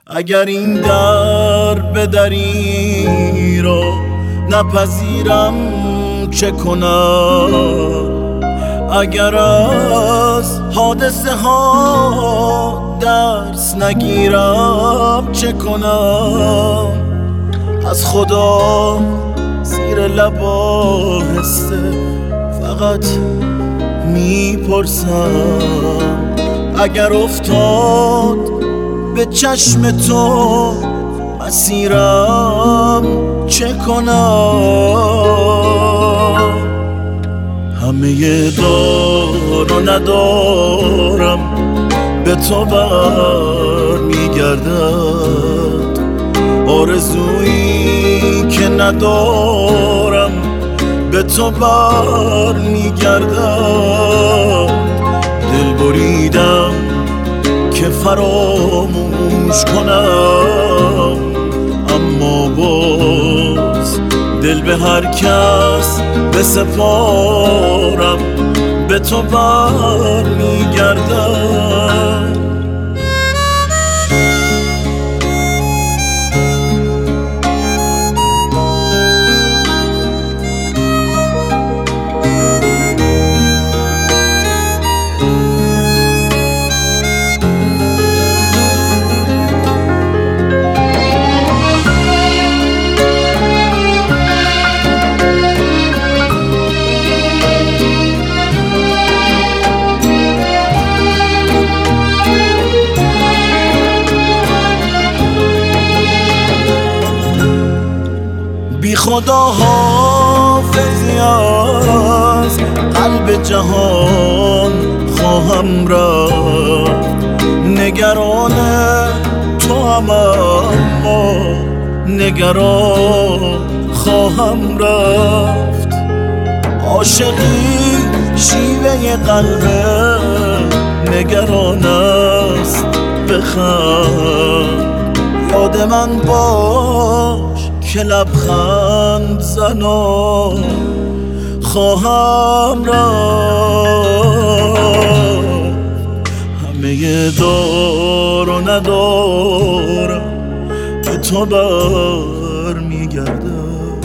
اگر این در به دری را نپذیرم چه کنم؟ اگر از حادثه ها درس نگیرم چه کنم؟ از خدا زیر لب آهسته فقط میپرسم اگر افتاد به چشم تو مسیرم چه کنم؟ همه دار و ندارم به تو بر میگردد، آرزویی که ندارم به تو بر میگردد. دل بریدم که فراموش کنم، اما باز دل به هر کس بسپارم به تو بر میگردم. بی خدا حافظی از قلب جهان خواهم رفت، نگران تو هم اما نگران خواهم رفت. عاشقی شیوه قلبه نگران است، بخند یاد من باش که لبخند زنان خواهم رفت. همه دار و ندارم به تو بر میگردد،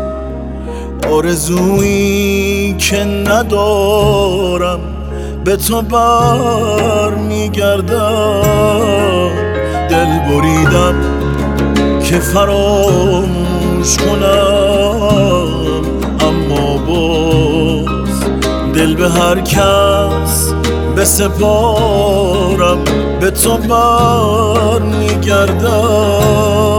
آرزویی که ندارم به تو بر میگردد. دل بریدم که فراموش کنم، اما باز دل به هر کس بسپارم به تو بر میگردم.